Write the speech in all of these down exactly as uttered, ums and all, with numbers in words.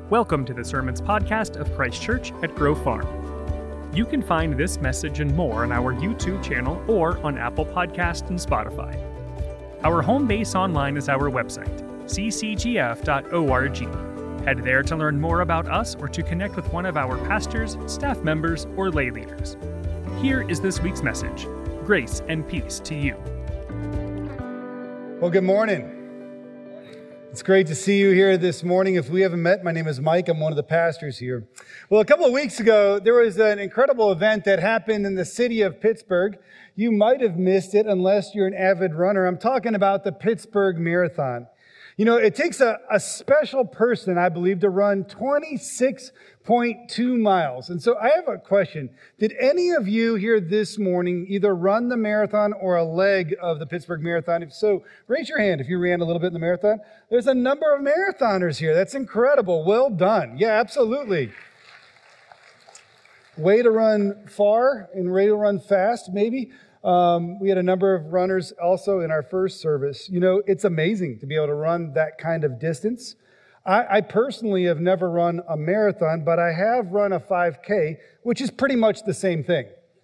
Welcome to the Sermons Podcast of Christ Church at Grove Farm. You can find this message and more on our YouTube channel or on Apple Podcasts and Spotify. Our home base online is our website, c c g f dot org. Head there to learn more about us or to connect with one of our pastors, staff members, or lay leaders. Here is this week's message. Grace and peace to you. Well, good morning. It's great to see you here this morning. If we haven't met, my name is Mike. I'm one of the pastors here. Well, a couple of weeks ago, there was an incredible event that happened in the city of Pittsburgh. You might have missed it unless you're an avid runner. I'm talking about the Pittsburgh Marathon. You know, it takes a, a special person, I believe, to run twenty-six point two miles. And so I have a question. Did any of you here this morning either run the marathon or a leg of the Pittsburgh Marathon? If so, raise your hand if you ran a little bit in the marathon. There's a number of marathoners here. That's incredible. Well done. Yeah, absolutely. Way to run far and way to run fast, maybe. Um, we had a number of runners also in our first service. You know, it's amazing to be able to run that kind of distance. I, I personally have never run a marathon, but I have run a five K, which is pretty much the same thing.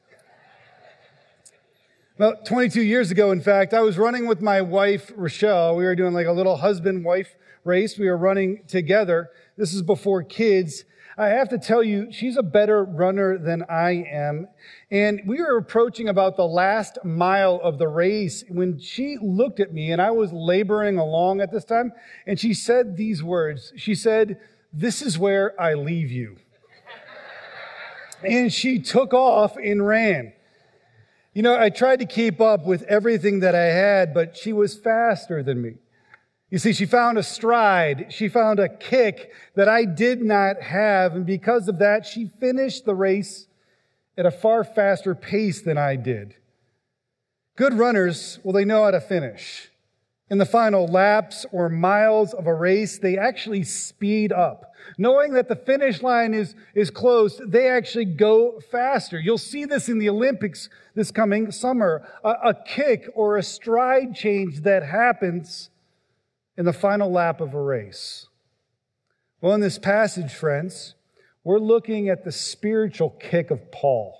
Well, twenty-two years ago, in fact, I was running with my wife, Rochelle. We were doing like a little husband-wife race. We were running together. This is before kids. I have to tell you, she's a better runner than I am. And we were approaching about the last mile of the race when she looked at me, and I was laboring along at this time, and she said these words. She said, "This is where I leave you." And she took off and ran. You know, I tried to keep up with everything that I had, but she was faster than me. You see, she found a stride, she found a kick that I did not have, and because of that, she finished the race at a far faster pace than I did. Good runners, well, they know how to finish. In the final laps or miles of a race, they actually speed up. Knowing that the finish line is, is close, they actually go faster. You'll see this in the Olympics this coming summer. A, a kick or a stride change that happens in the final lap of a race. Well, in this passage, friends, we're looking at the spiritual kick of Paul.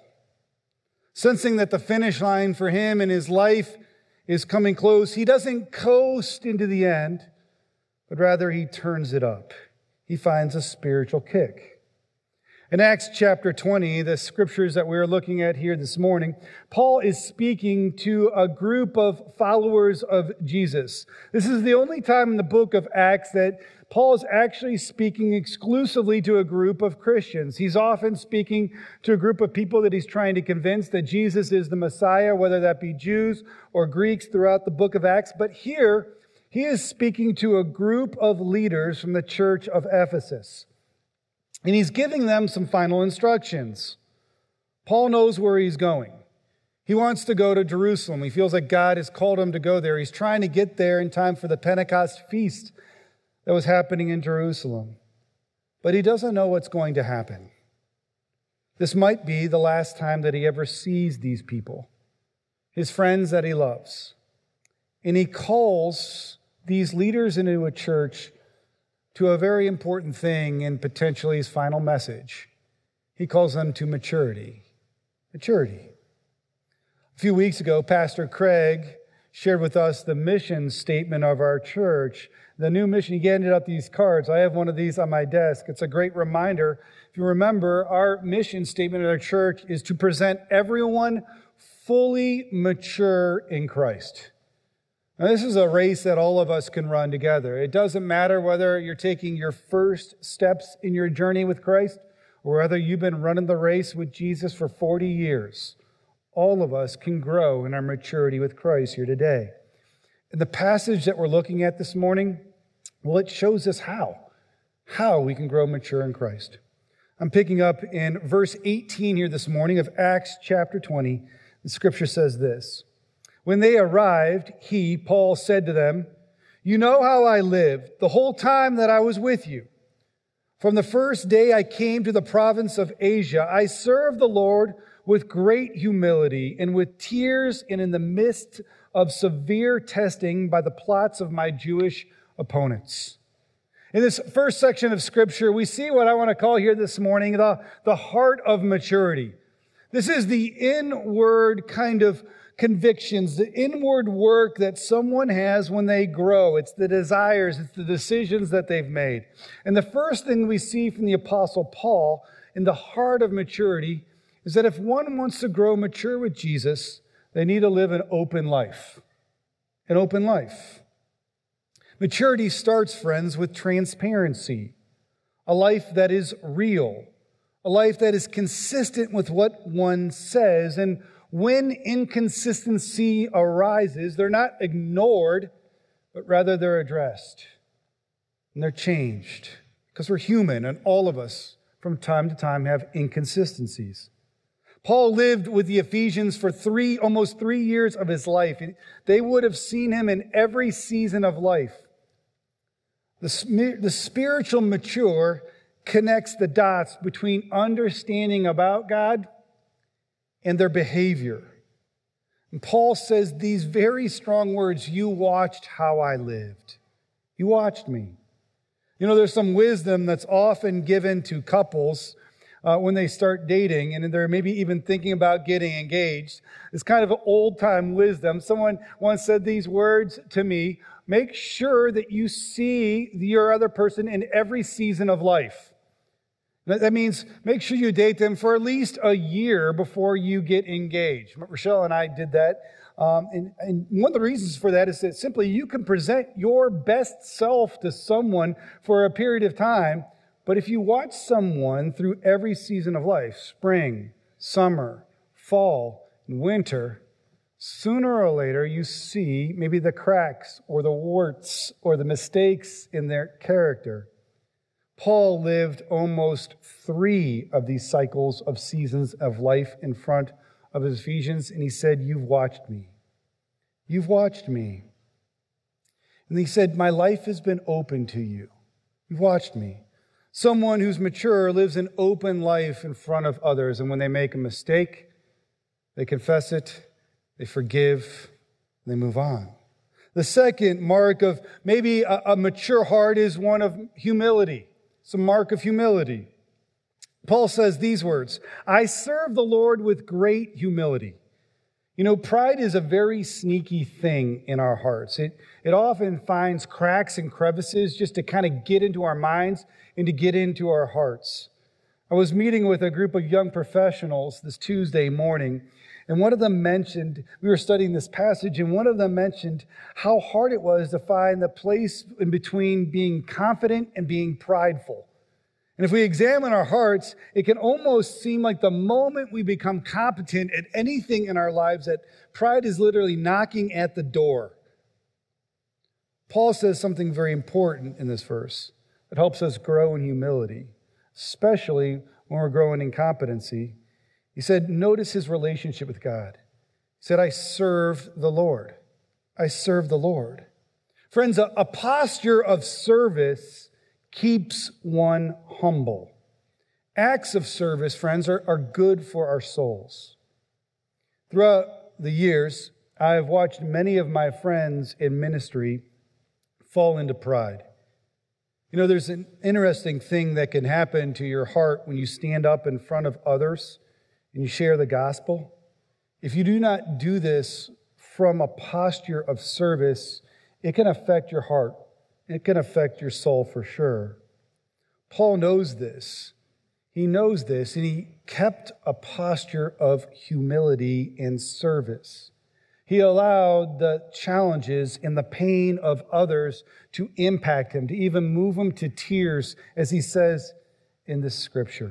Sensing that the finish line for him in his life is coming close, he doesn't coast into the end, but rather he turns it up. He finds a spiritual kick. In Acts chapter twenty, the scriptures that we're looking at here this morning, Paul is speaking to a group of followers of Jesus. This is the only time in the book of Acts that Paul is actually speaking exclusively to a group of Christians. He's often speaking to a group of people that he's trying to convince that Jesus is the Messiah, whether that be Jews or Greeks throughout the book of Acts. But here, he is speaking to a group of leaders from the church of Ephesus. And he's giving them some final instructions. Paul knows where he's going. He wants to go to Jerusalem. He feels like God has called him to go there. He's trying to get there in time for the Pentecost feast that was happening in Jerusalem. But he doesn't know what's going to happen. This might be the last time that he ever sees these people, his friends that he loves. And he calls these leaders into a church to a very important thing in potentially his final message. He calls them to maturity. Maturity. A few weeks ago, Pastor Craig shared with us the mission statement of our church. The new mission, he handed out these cards. I have one of these on my desk. It's a great reminder. If you remember, our mission statement at our church is to present everyone fully mature in Christ. Now, this is a race that all of us can run together. It doesn't matter whether you're taking your first steps in your journey with Christ or whether you've been running the race with Jesus for forty years. All of us can grow in our maturity with Christ here today. And the passage that we're looking at this morning, well, it shows us how. How we can grow mature in Christ. I'm picking up in verse eighteen here this morning of Acts chapter twenty. The scripture says this. When they arrived, he, Paul, said to them, "You know how I lived the whole time that I was with you. From the first day I came to the province of Asia, I served the Lord with great humility and with tears and in the midst of severe testing by the plots of my Jewish opponents. In this first section of Scripture, we see what I want to call here this morning the, the heart of maturity. This is the inward kind of convictions, the inward work that someone has when they grow. It's the desires, it's the decisions that they've made. And the first thing we see from the Apostle Paul in the heart of maturity is that if one wants to grow mature with Jesus, they need to live an open life. An open life. Maturity starts, friends, with transparency. A life that is real. A life that is consistent with what one says. And when inconsistency arises, they're not ignored, but rather they're addressed. And they're changed. Because we're human, and all of us, from time to time, have inconsistencies. Paul lived with the Ephesians for three, almost three years of his life. They would have seen him in every season of life. The, the spiritual mature connects the dots between understanding about God and their behavior. And Paul says these very strong words, you watched how I lived. You watched me. You know, there's some wisdom that's often given to couples uh, when they start dating, and they're maybe even thinking about getting engaged. It's kind of an old-time wisdom. Someone once said these words to me, make sure that you see your other person in every season of life. That means make sure you date them for at least a year before you get engaged. Rochelle and I did that. Um, and, and one of the reasons for that is that simply you can present your best self to someone for a period of time. But if you watch someone through every season of life, spring, summer, fall, and winter, sooner or later you see maybe the cracks or the warts or the mistakes in their character. Paul lived almost three of these cycles of seasons of life in front of his Ephesians, and he said, you've watched me. You've watched me. And he said, my life has been open to you. You've watched me. Someone who's mature lives an open life in front of others, and when they make a mistake, they confess it, they forgive, and they move on. The second mark of maybe a, a mature heart is one of humility. It's a mark of humility. Paul says these words, I serve the Lord with great humility. You know, pride is a very sneaky thing in our hearts. It, it often finds cracks and crevices just to kind of get into our minds and to get into our hearts. I was meeting with a group of young professionals this Tuesday morning, and one of them mentioned, we were studying this passage, and one of them mentioned how hard it was to find the place in between being confident and being prideful. And if we examine our hearts, it can almost seem like the moment we become competent at anything in our lives, that pride is literally knocking at the door. Paul says something very important in this verse that helps us grow in humility, especially when we're growing in competency. He said, notice his relationship with God. He said, I serve the Lord. I serve the Lord. Friends, a, a posture of service keeps one humble. Acts of service, friends, are, are good for our souls. Throughout the years, I have watched many of my friends in ministry fall into pride. You know, there's an interesting thing that can happen to your heart when you stand up in front of others and you share the gospel. If you do not do this from a posture of service, it can affect your heart. It can affect your soul for sure. Paul knows this. He knows this, and he kept a posture of humility and service. He allowed the challenges and the pain of others to impact him, to even move him to tears, as he says in this scripture.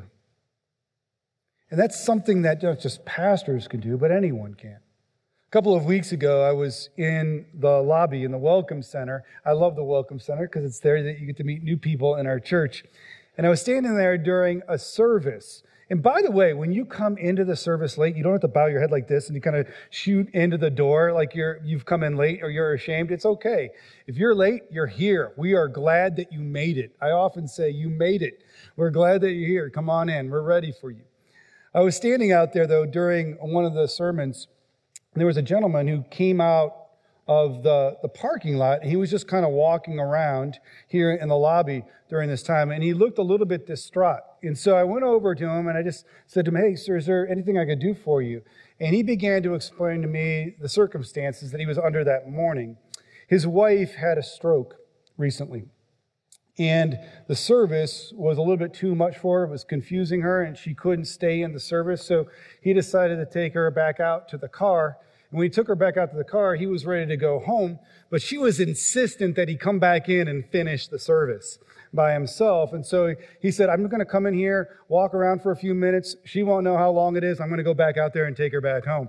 And that's something that not just pastors can do, but anyone can. A couple of weeks ago, I was in the lobby in the Welcome Center. I love the Welcome Center because it's there that you get to meet new people in our church. And I was standing there during a service. And by the way, when you come into the service late, you don't have to bow your head like this and you kind of shoot into the door like you're, you've come in late or you're ashamed. It's okay. If you're late, you're here. We are glad that you made it. I often say, you made it. We're glad that you're here. Come on in. We're ready for you. I was standing out there, though, during one of the sermons. There was a gentleman who came out of the, the parking lot. And he was just kind of walking around here in the lobby during this time. And he looked a little bit distraught. And so I went over to him and I just said to him, "Hey, sir, is there anything I could do for you?" And he began to explain to me the circumstances that he was under that morning. His wife had a stroke recently. And the service was a little bit too much for her. It was confusing her, and she couldn't stay in the service. So he decided to take her back out to the car. And when he took her back out to the car, he was ready to go home. But she was insistent that he come back in and finish the service by himself. And so he said, "I'm going to come in here, walk around for a few minutes. She won't know how long it is. I'm going to go back out there and take her back home."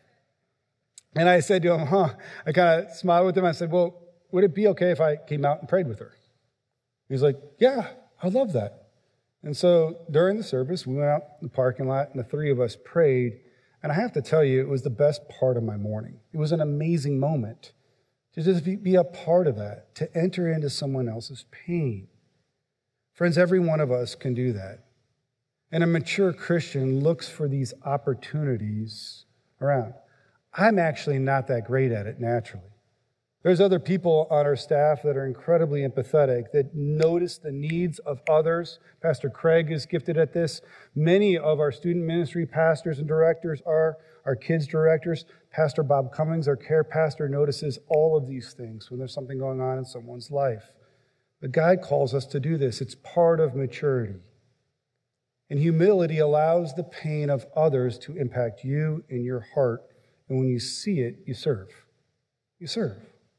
And I said to him, huh, I kind of smiled with him. I said, "Well, would it be okay if I came out and prayed with her?" He's like, "Yeah, I love that." And so during the service, we went out in the parking lot, and the three of us prayed. And I have to tell you, it was the best part of my morning. It was an amazing moment to just be a part of that, to enter into someone else's pain. Friends, every one of us can do that. And a mature Christian looks for these opportunities around. I'm actually not that great at it naturally. There's other people on our staff that are incredibly empathetic, that notice the needs of others. Pastor Craig is gifted at this. Many of our student ministry pastors and directors are our kids directors. Pastor Bob Cummings, our care pastor, notices all of these things when there's something going on in someone's life. But God calls us to do this. It's part of maturity. And humility allows the pain of others to impact you in your heart. And when you see it, you serve. You serve.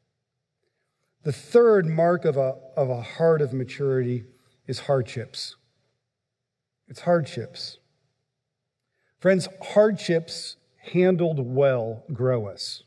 The third mark of a, of a heart of maturity is hardships. It's hardships. Friends, hardships handled well grow us.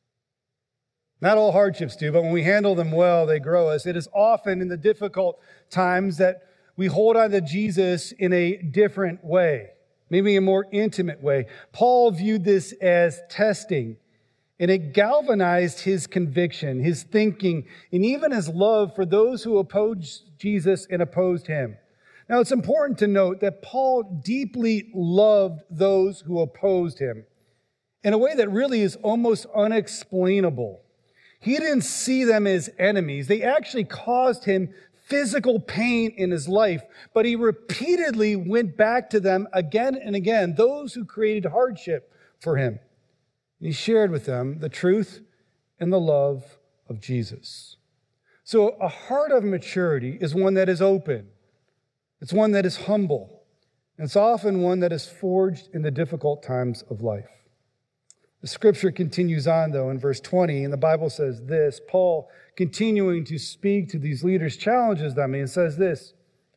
Not all hardships do, but when we handle them well, they grow us. It is often in the difficult times that we hold on to Jesus in a different way, maybe a more intimate way. Paul viewed this as testing. And it galvanized his conviction, his thinking, and even his love for those who opposed Jesus and opposed him. Now, it's important to note that Paul deeply loved those who opposed him in a way that really is almost unexplainable. He didn't see them as enemies. They actually caused him physical pain in his life, but he repeatedly went back to them again and again, those who created hardship for him. He shared with them the truth and the love of Jesus. So a heart of maturity is one that is open. It's one that is humble. And it's often one that is forged in the difficult times of life. The scripture continues on, though, in verse twenty, and the Bible says this. Paul, continuing to speak to these leaders, challenges them and says this: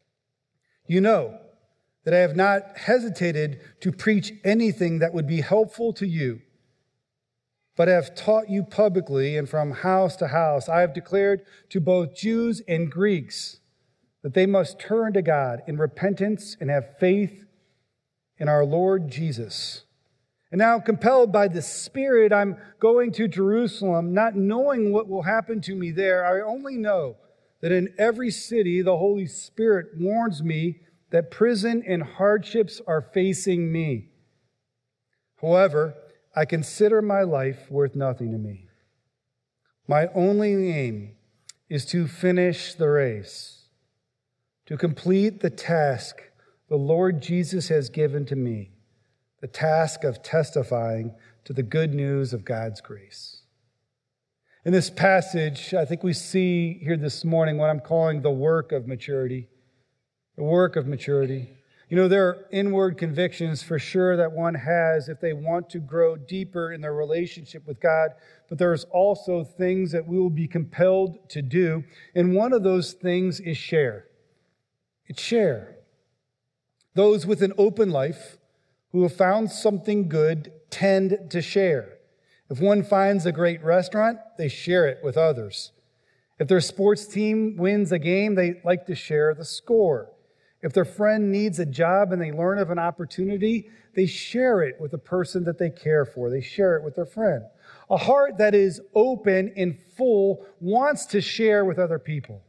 "You know that I have not hesitated to preach anything that would be helpful to you, but I have taught you publicly and from house to house. I have declared to both Jews and Greeks that they must turn to God in repentance and have faith in our Lord Jesus. And now, compelled by the Spirit, I'm going to Jerusalem, not knowing what will happen to me there. I only know that in every city the Holy Spirit warns me that prison and hardships are facing me. However, I consider my life worth nothing to me. My only aim is to finish the race, to complete the task the Lord Jesus has given to me, the task of testifying to the good news of God's grace." In this passage, I think we see here this morning what I'm calling the work of maturity. The work of maturity. You know, there are inward convictions for sure that one has if they want to grow deeper in their relationship with God, but there's also things that we will be compelled to do, and one of those things is share. It's share. Those with an open life who have found something good tend to share. If one finds a great restaurant, they share it with others. If their sports team wins a game, they like to share the score. If their friend needs a job and they learn of an opportunity, they share it with the person that they care for. They share it with their friend. A heart that is open and full wants to share with other people.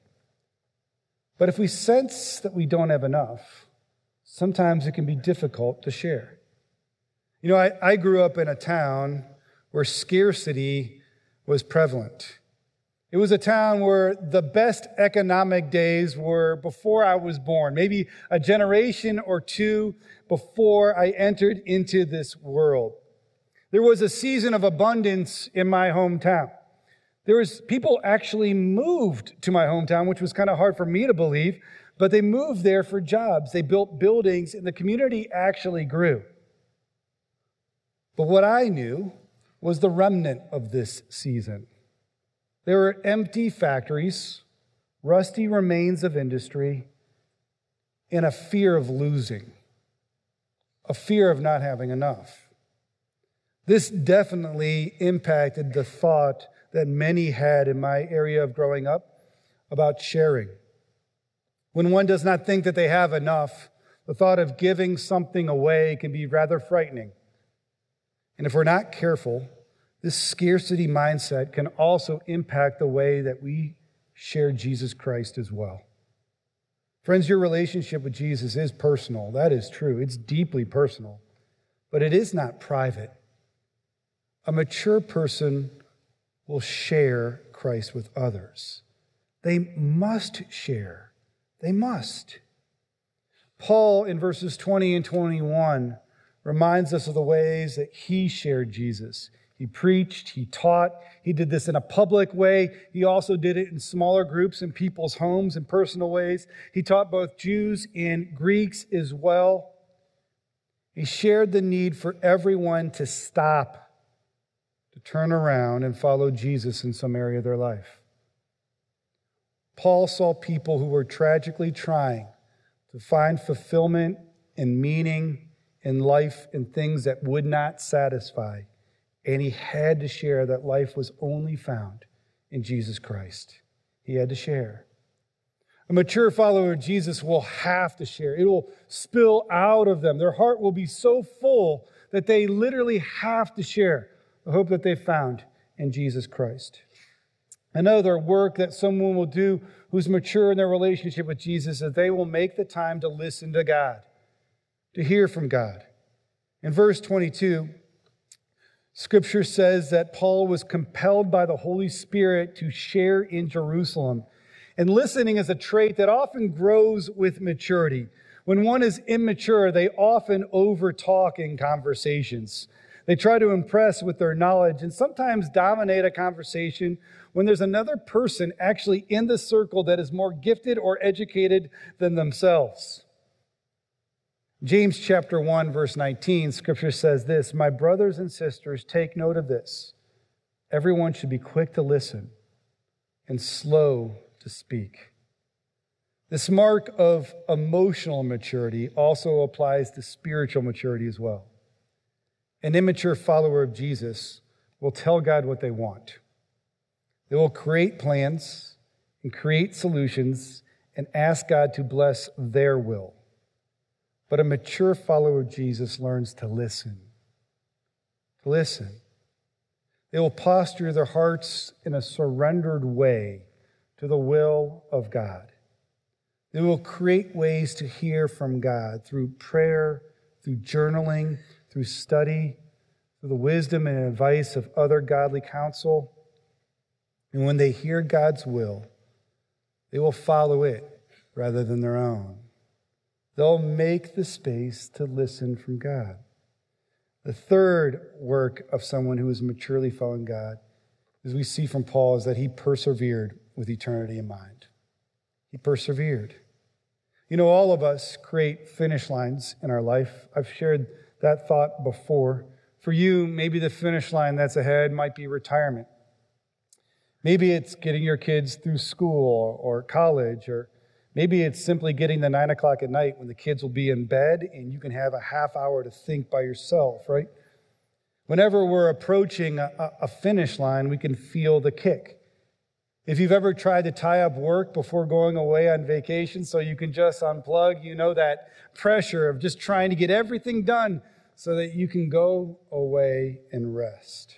But if we sense that we don't have enough, sometimes it can be difficult to share. You know, I, I grew up in a town where scarcity was prevalent. It was a town where the best economic days were before I was born, maybe a generation or two before I entered into this world. There was a season of abundance in my hometown. There was people actually moved to my hometown, which was kind of hard for me to believe, but they moved there for jobs. They built buildings, and the community actually grew. But what I knew was the remnant of this season. There were empty factories, rusty remains of industry, and a fear of losing, a fear of not having enough. This definitely impacted the thought that many had in my area of growing up about sharing. When one does not think that they have enough, the thought of giving something away can be rather frightening. And if we're not careful, this scarcity mindset can also impact the way that we share Jesus Christ as well. Friends, your relationship with Jesus is personal. That is true. It's deeply personal. But it is not private. A mature person will share Christ with others. They must share. They must. Paul, in verses twenty and twenty-one, reminds us of the ways that he shared Jesus. He preached, he taught, he did this in a public way. He also did it in smaller groups in people's homes in personal ways. He taught both Jews and Greeks as well. He shared the need for everyone to stop, to turn around and follow Jesus in some area of their life. Paul saw people who were tragically trying to find fulfillment and meaning in life in things that would not satisfy. And he had to share that life was only found in Jesus Christ. He had to share. A mature follower of Jesus will have to share. It will spill out of them. Their heart will be so full that they literally have to share the hope that they found in Jesus Christ. Another work that someone will do who's mature in their relationship with Jesus is they will make the time to listen to God, to hear from God. In verse twenty-two, Scripture says that Paul was compelled by the Holy Spirit to share in Jerusalem. And listening is a trait that often grows with maturity. When one is immature, they often overtalk in conversations. They try to impress with their knowledge and sometimes dominate a conversation when there's another person actually in the circle that is more gifted or educated than themselves. James chapter one, verse nineteen, Scripture says this, "My brothers and sisters, take note of this. Everyone should be quick to listen and slow to speak." This mark of emotional maturity also applies to spiritual maturity as well. An immature follower of Jesus will tell God what they want. They will create plans and create solutions and ask God to bless their will. But a mature follower of Jesus learns to listen. To listen. They will posture their hearts in a surrendered way to the will of God. They will create ways to hear from God through prayer, through journaling, through study, through the wisdom and advice of other godly counsel. And when they hear God's will, they will follow it rather than their own. They'll make the space to listen from God. The third work of someone who is maturely following God, as we see from Paul, is that he persevered with eternity in mind. He persevered. You know, all of us create finish lines in our life. I've shared that thought before. For you, maybe the finish line that's ahead might be retirement. Maybe it's getting your kids through school or college, or maybe it's simply getting the nine o'clock at night when the kids will be in bed and you can have a half hour to think by yourself, right? Whenever we're approaching a, a finish line, we can feel the kick. If you've ever tried to tie up work before going away on vacation so you can just unplug, you know that pressure of just trying to get everything done so that you can go away and rest.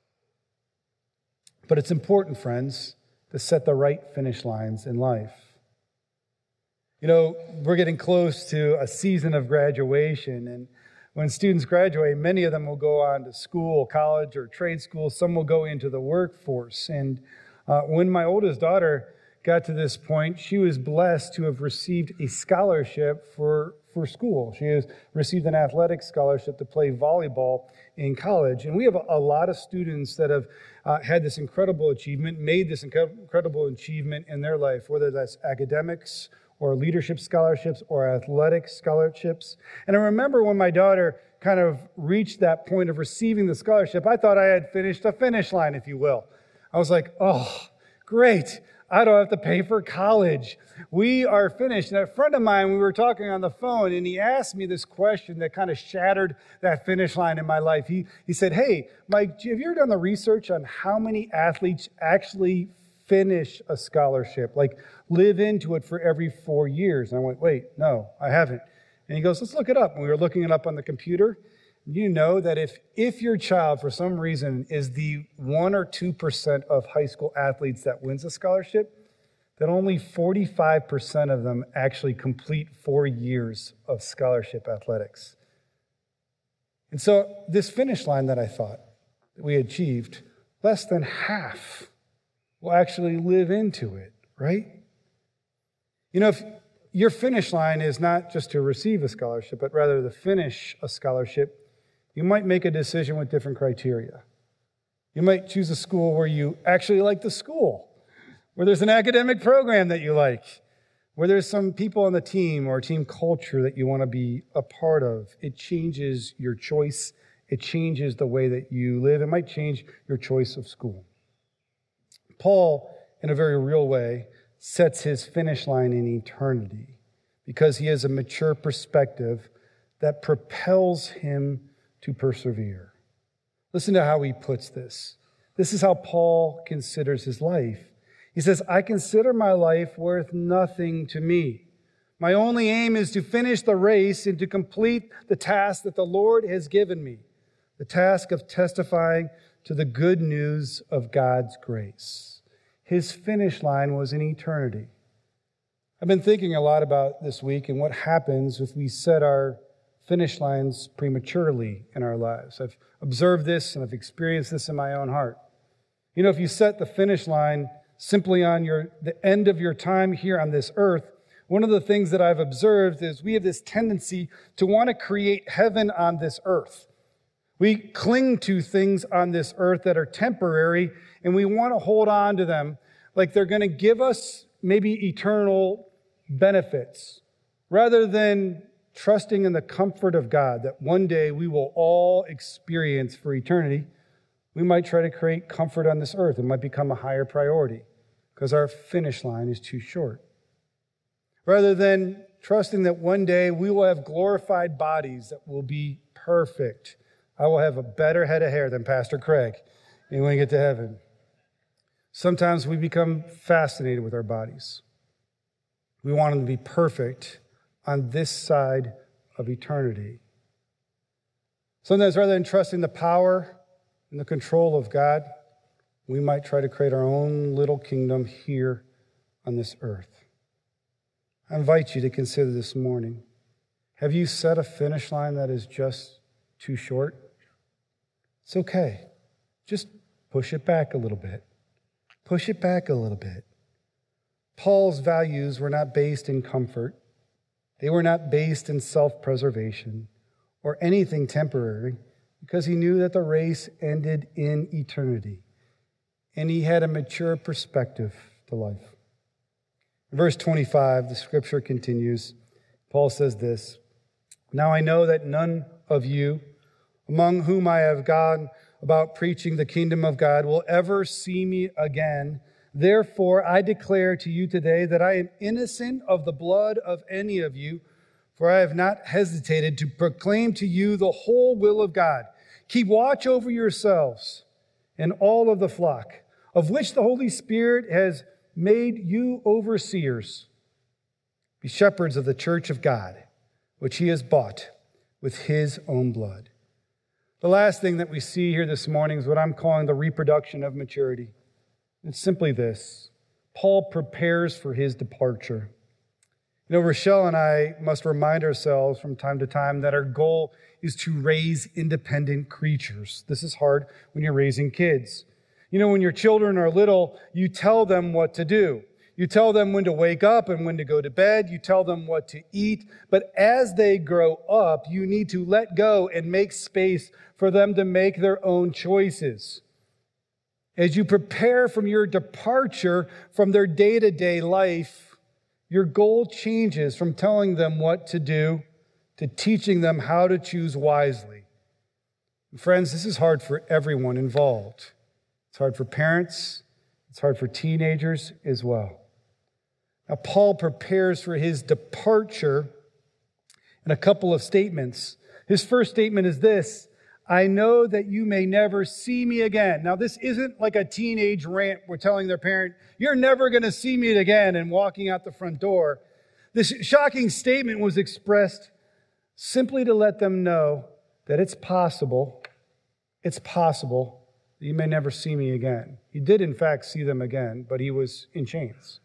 But it's important, friends, to set the right finish lines in life. You know, we're getting close to a season of graduation, and when students graduate, many of them will go on to school, college, or trade school. Some will go into the workforce. And uh, when my oldest daughter got to this point, she was blessed to have received a scholarship for, for school. She has received an athletic scholarship to play volleyball in college. And we have a, a lot of students that have uh, had this incredible achievement, made this inc- incredible achievement in their life, whether that's academics or leadership scholarships or athletic scholarships. And I remember when my daughter kind of reached that point of receiving the scholarship, I thought I had finished a finish line, if you will. I was like, oh, great. I don't have to pay for college. We are finished. And a friend of mine, we were talking on the phone, and he asked me this question that kind of shattered that finish line in my life. He, he said, hey, Mike, have you ever done the research on how many athletes actually finish a scholarship, like live into it for every four years? And I went, wait, no, I haven't. And he goes, let's look it up. And we were looking it up on the computer. You know that if, if your child, for some reason, is the one or two percent of high school athletes that wins a scholarship, that only forty-five percent of them actually complete four years of scholarship athletics. And so this finish line that I thought that we achieved, less than half will actually live into it, right? You know, if your finish line is not just to receive a scholarship, but rather to finish a scholarship, you might make a decision with different criteria. You might choose a school where you actually like the school, where there's an academic program that you like, where there's some people on the team or team culture that you want to be a part of. It changes your choice. It changes the way that you live. It might change your choice of school. Paul, in a very real way, sets his finish line in eternity because he has a mature perspective that propels him to persevere. Listen to how he puts this. This is how Paul considers his life. He says, I consider my life worth nothing to me. My only aim is to finish the race and to complete the task that the Lord has given me, the task of testifying to the good news of God's grace. His finish line was in eternity. I've been thinking a lot about this week and what happens if we set our finish lines prematurely in our lives. I've observed this and I've experienced this in my own heart. You know, if you set the finish line simply on your the end of your time here on this earth, one of the things that I've observed is we have this tendency to want to create heaven on this earth. We cling to things on this earth that are temporary, and we want to hold on to them like they're going to give us maybe eternal benefits, rather than trusting in the comfort of God that one day we will all experience for eternity. We might try to create comfort on this earth. It might become a higher priority because our finish line is too short. Rather than trusting that one day we will have glorified bodies that will be perfect. I will have a better head of hair than Pastor Craig when we get to heaven. Sometimes we become fascinated with our bodies. We want them to be perfect on this side of eternity. Sometimes rather than trusting the power and the control of God, we might try to create our own little kingdom here on this earth. I invite you to consider this morning, have you set a finish line that is just too short? It's okay. Just push it back a little bit. Push it back a little bit. Paul's values were not based in comfort. They were not based in self-preservation or anything temporary, because he knew that the race ended in eternity. And he had a mature perspective to life. In verse twenty-five, the scripture continues. Paul says this, "Now I know that none of you, among whom I have gone about preaching the kingdom of God, will ever see me again. Therefore, I declare to you today that I am innocent of the blood of any of you, for I have not hesitated to proclaim to you the whole will of God. Keep watch over yourselves and all of the flock, of which the Holy Spirit has made you overseers. Be shepherds of the church of God, which he has bought with his own blood." The last thing that we see here this morning is what I'm calling the reproduction of maturity. It's simply this: Paul prepares for his departure. You know, Rochelle and I must remind ourselves from time to time that our goal is to raise independent creatures. This is hard when you're raising kids. You know, when your children are little, you tell them what to do. You tell them when to wake up and when to go to bed. You tell them what to eat. But as they grow up, you need to let go and make space for them to make their own choices. As you prepare from your departure from their day-to-day life, your goal changes from telling them what to do to teaching them how to choose wisely. And friends, this is hard for everyone involved. It's hard for parents. It's hard for teenagers as well. Now, Paul prepares for his departure in a couple of statements. His first statement is this: I know that you may never see me again. Now, this isn't like a teenage rant we're telling their parent, you're never going to see me again, and walking out the front door. This shocking statement was expressed simply to let them know that it's possible, it's possible that you may never see me again. He did, in fact, see them again, but he was in chains.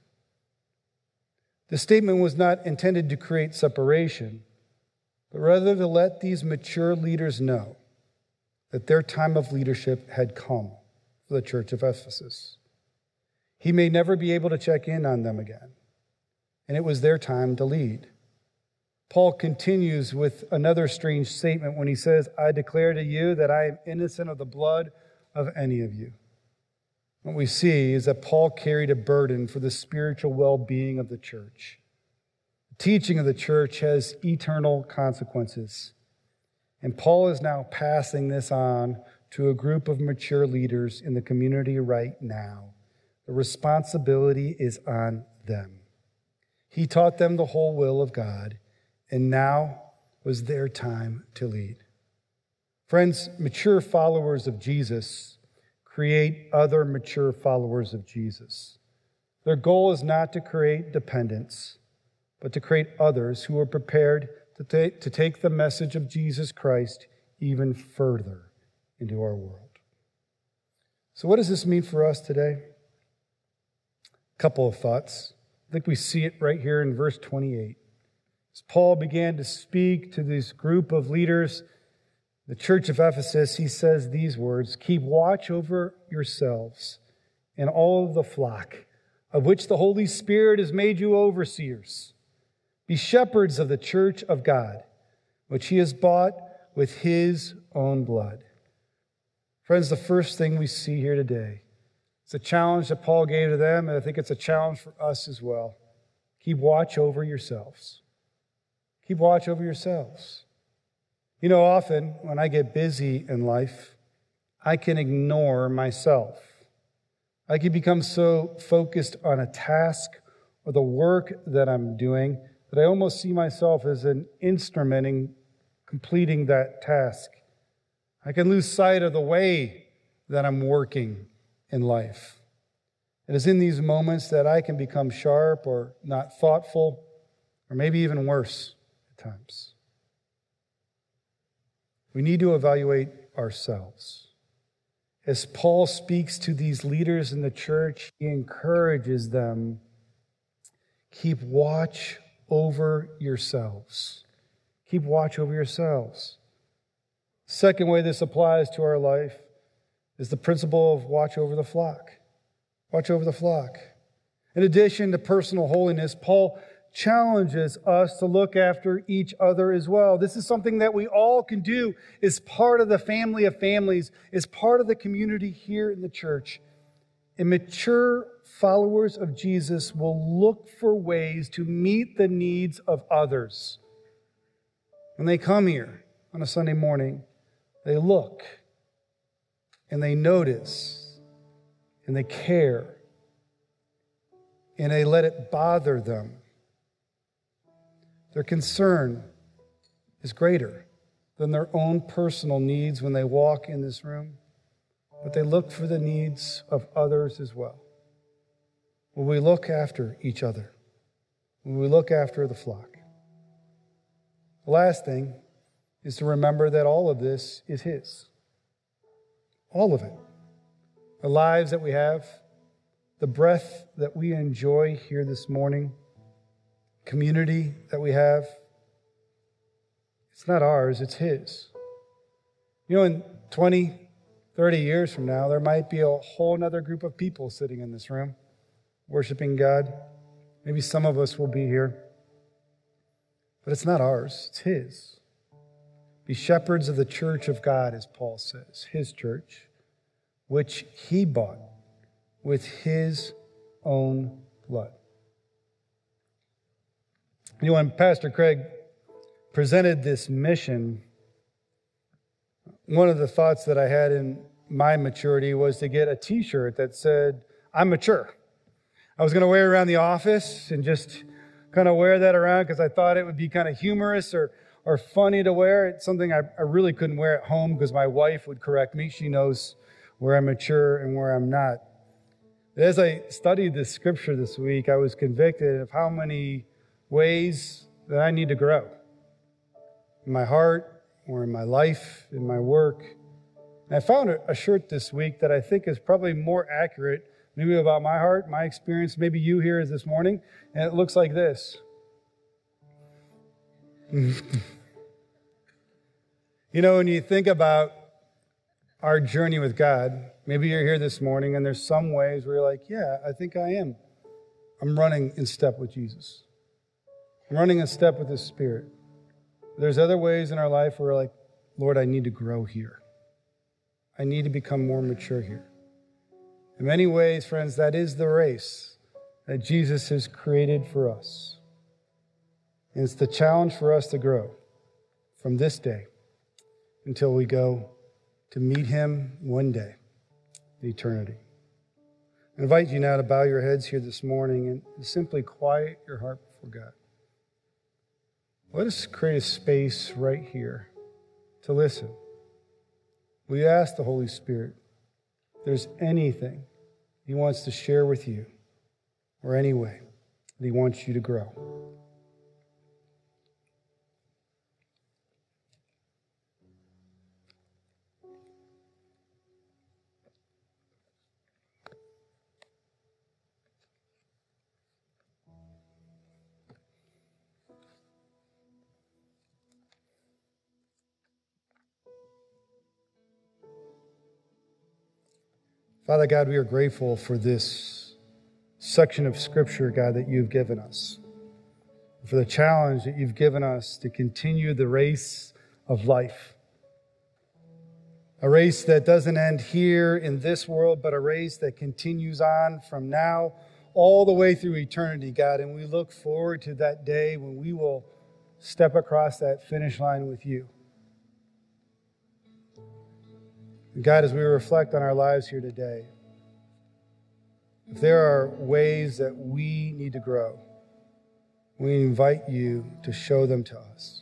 The statement was not intended to create separation, but rather to let these mature leaders know that their time of leadership had come for the church of Ephesus. He may never be able to check in on them again, and it was their time to lead. Paul continues with another strange statement when he says, I declare to you that I am innocent of the blood of any of you. What we see is that Paul carried a burden for the spiritual well-being of the church. The teaching of the church has eternal consequences. And Paul is now passing this on to a group of mature leaders in the community right now. The responsibility is on them. He taught them the whole will of God, and now was their time to lead. Friends, mature followers of Jesus create other mature followers of Jesus. Their goal is not to create dependence, but to create others who are prepared to take, to take the message of Jesus Christ even further into our world. So what does this mean for us today? A couple of thoughts. I think we see it right here in verse twenty-eight. As Paul began to speak to this group of leaders, the church of Ephesus, he says these words, keep watch over yourselves and all of the flock, of which the Holy Spirit has made you overseers. Be shepherds of the church of God, which he has bought with his own blood. Friends, the first thing we see here today, it's a challenge that Paul gave to them, and I think it's a challenge for us as well. Keep watch over yourselves. Keep watch over yourselves. You know, often when I get busy in life, I can ignore myself. I can become so focused on a task or the work that I'm doing that I almost see myself as an instrument in completing that task. I can lose sight of the way that I'm working in life. It is in these moments that I can become sharp or not thoughtful, or maybe even worse at times. We need to evaluate ourselves. As Paul speaks to these leaders in the church, he encourages them, keep watch over yourselves. Keep watch over yourselves. Second way this applies to our life is the principle of watch over the flock. Watch over the flock. In addition to personal holiness, Paul challenges us to look after each other as well. This is something that we all can do as part of the family of families, as part of the community here in the church. And mature followers of Jesus will look for ways to meet the needs of others. When they come here on a Sunday morning, they look and they notice and they care and they let it bother them. Their concern is greater than their own personal needs when they walk in this room, but they look for the needs of others as well. Will we look after each other? Will we look after the flock? The last thing is to remember that all of this is his. All of it. The lives that we have, the breath that we enjoy here this morning, community that we have, it's not ours, it's His. You know, in twenty, thirty years from now, there might be a whole other group of people sitting in this room worshiping God. Maybe some of us will be here. But it's not ours, it's His. Be shepherds of the church of God, as Paul says, His church, which He bought with His own blood. You know, when Pastor Craig presented this mission, one of the thoughts that I had in my maturity was to get a t-shirt that said, I'm mature. I was going to wear it around the office and just kind of wear that around because I thought it would be kind of humorous or, or funny to wear. It's something I, I really couldn't wear at home because my wife would correct me. She knows where I'm mature and where I'm not. As I studied this scripture this week, I was convicted of how many ways that I need to grow. In my heart, or in my life, in my work. And I found a shirt this week that I think is probably more accurate, maybe about my heart, my experience, maybe you here this morning, and it looks like this. You know, when you think about our journey with God, maybe you're here this morning and there's some ways where you're like, yeah, I think I am. I'm running in step with Jesus. I'm running in step with His Spirit. There's other ways in our life where we're like, Lord, I need to grow here. I need to become more mature here. In many ways, friends, that is the race that Jesus has created for us. And it's the challenge for us to grow from this day until we go to meet Him one day, in eternity. I invite you now to bow your heads here this morning and simply quiet your heart before God. Let us create a space right here to listen. We ask the Holy Spirit if there's anything He wants to share with you or any way that He wants you to grow. Father God, we are grateful for this section of Scripture, God, that you've given us. For the challenge that you've given us to continue the race of life. A race that doesn't end here in this world, but a race that continues on from now all the way through eternity, God. And we look forward to that day when we will step across that finish line with you. God, as we reflect on our lives here today, if there are ways that we need to grow, we invite you to show them to us.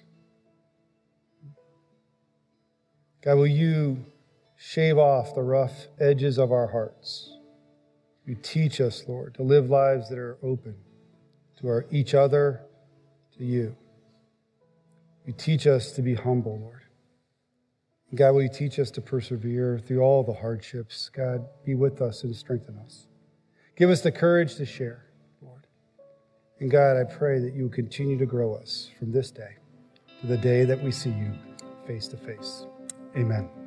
God, will you shave off the rough edges of our hearts? You teach us, Lord, to live lives that are open to our, each other, to you. You teach us to be humble, Lord. God, will you teach us to persevere through all the hardships? God, be with us and strengthen us. Give us the courage to share, Lord. And God, I pray that you will continue to grow us from this day to the day that we see you face to face. Amen.